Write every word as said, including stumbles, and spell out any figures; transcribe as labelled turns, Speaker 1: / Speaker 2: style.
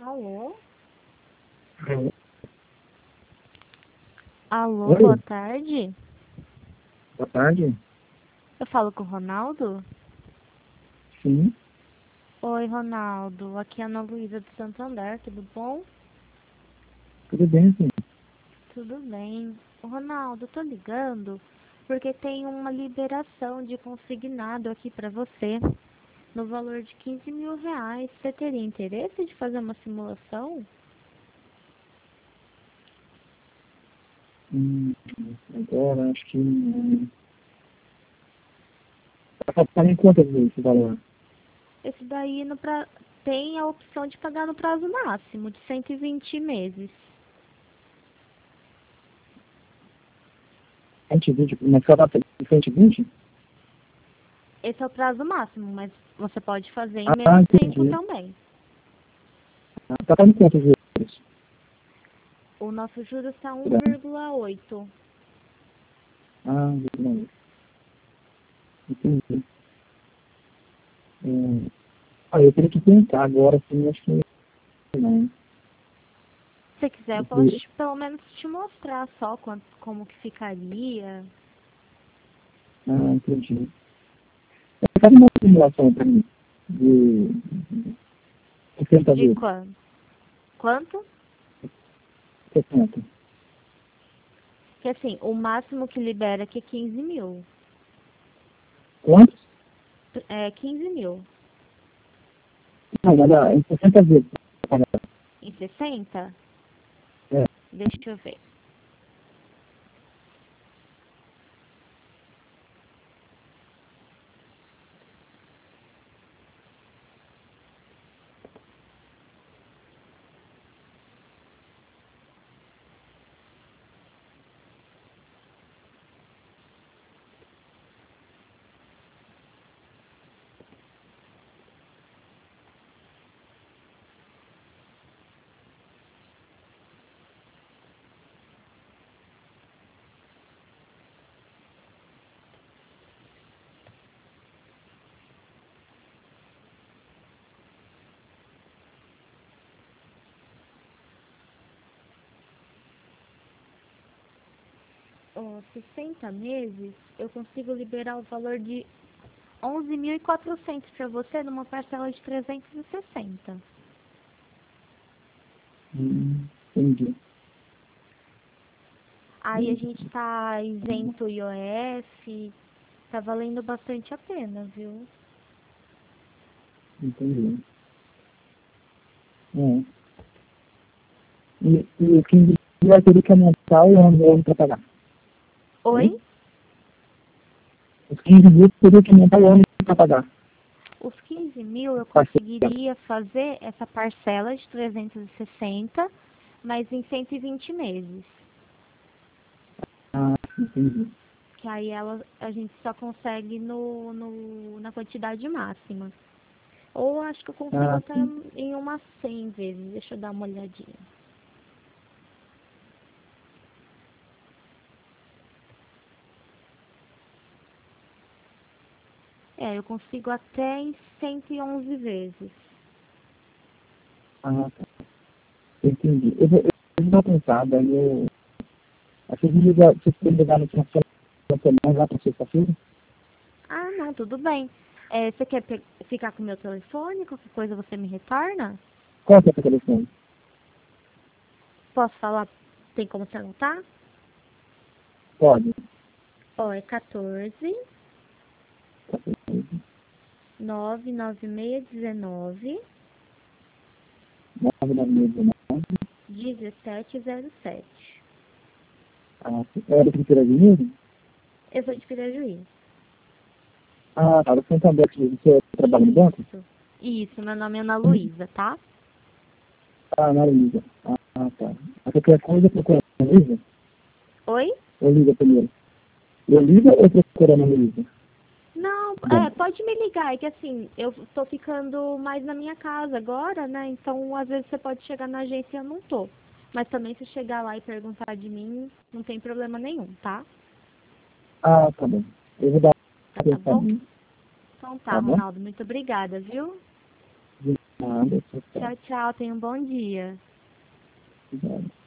Speaker 1: Alô?
Speaker 2: Alô?
Speaker 1: Alô,
Speaker 2: Oi?
Speaker 1: boa tarde.
Speaker 2: Boa tarde.
Speaker 1: Eu falo com o Ronaldo?
Speaker 2: Sim.
Speaker 1: Oi, Ronaldo. Aqui é a Ana Luísa do Santander, tudo bom?
Speaker 2: Tudo bem, sim.
Speaker 1: Tudo bem. Ô, Ronaldo, eu tô ligando porque tem uma liberação de consignado aqui pra você no valor de quinze mil reais. Você teria interesse de fazer uma simulação?
Speaker 2: Hum, agora acho que. Hum, Tá falando em quantas vezes esse valor?
Speaker 1: Esse daí no pra... tem a opção de pagar no prazo máximo, de cento e vinte meses.
Speaker 2: cento e vinte, mas só dá de cento e vinte?
Speaker 1: Esse é o prazo máximo, mas você pode fazer em
Speaker 2: Ah,
Speaker 1: menos tempo
Speaker 2: entendi.
Speaker 1: também.
Speaker 2: Ah, tá falando em quantas vezes?
Speaker 1: O nosso juros está um vírgula oito.
Speaker 2: Ah, não. Entendi. Hum, ah, eu teria que tentar agora, sim, acho que não.
Speaker 1: Se quiser, eu posso
Speaker 2: Porque,
Speaker 1: te- pelo menos te mostrar só quanto, como que ficaria.
Speaker 2: ah, entendi. Faz uma simulação para mim de sessenta
Speaker 1: De
Speaker 2: vezes.
Speaker 1: quanto? Quanto?
Speaker 2: sessenta.
Speaker 1: Que assim, o máximo que libera aqui é quinze mil.
Speaker 2: Quantos?
Speaker 1: É quinze mil.
Speaker 2: Não, mas ah, em sessenta vezes.
Speaker 1: Em sessenta?
Speaker 2: É.
Speaker 1: Deixa eu ver. Ó, sessenta meses, eu consigo liberar o valor de onze mil e quatrocentos para você numa parcela de trezentos e sessenta.
Speaker 2: Hum, entendi.
Speaker 1: Aí a gente tá isento I O F, tá valendo bastante a pena, viu?
Speaker 2: Entendi. É. E, e o quinze mil vai ter que aumentar o ano, ano para pagar. Oi?
Speaker 1: Oi?
Speaker 2: Os quinze mil teria que aumentar o ano para pagar.
Speaker 1: Os quinze mil eu
Speaker 2: Parcela.
Speaker 1: conseguiria fazer essa parcela de trezentos e sessenta, mas em cento e vinte meses.
Speaker 2: Ah, entendi.
Speaker 1: Que aí ela, a gente só consegue no, no, na quantidade máxima. Ou acho que eu consigo
Speaker 2: Ah,
Speaker 1: até
Speaker 2: sim.
Speaker 1: em umas cem vezes. Deixa eu dar uma olhadinha. É, eu consigo até em cento e onze vezes.
Speaker 2: Ah, tá. Entendi. Eu vou, eu vou dar uma pensada. Eu, acho que eu vou ligar, se você ligar no final da semana, lá para sexta-feira.
Speaker 1: Ah, não, tudo bem. É, você quer pe- ficar com o meu telefone? Qualquer coisa você me retorna?
Speaker 2: Qual que é o seu telefone?
Speaker 1: Posso falar? Tem como você anotar?
Speaker 2: Pode.
Speaker 1: Ó, é quatorze, nove nove seis um nove,
Speaker 2: nove nove nove.
Speaker 1: dezessete zero sete.
Speaker 2: Ah, é da Prefeitura de Minas?
Speaker 1: Eu sou de Pirajuí.
Speaker 2: Ah, tá. Você não sabe que você trabalha no banco?
Speaker 1: Isso. Isso, meu nome é Ana Luísa, tá?
Speaker 2: Ah, na Luísa. Ah, tá. A qualquer coisa procura na Luísa?
Speaker 1: Oi?
Speaker 2: Ou liga primeiro? Eu ligo ou procura na Luísa?
Speaker 1: Não, é,
Speaker 2: Banco.
Speaker 1: pode me ligar, é que assim, eu tô ficando mais na minha casa agora, né? Então, às vezes você pode chegar na agência e eu não tô. Mas também se chegar lá e perguntar de mim, não tem problema nenhum, tá?
Speaker 2: Ah, tá bom. Eu vou dar
Speaker 1: Tá,
Speaker 2: uma
Speaker 1: tá bom?
Speaker 2: pensadinha.
Speaker 1: Então tá,
Speaker 2: Tá bom?
Speaker 1: Ronaldo, muito obrigada, viu?
Speaker 2: Nada, tchau, tchau.
Speaker 1: Tchau, tchau. Tenha um bom dia.
Speaker 2: Obrigado.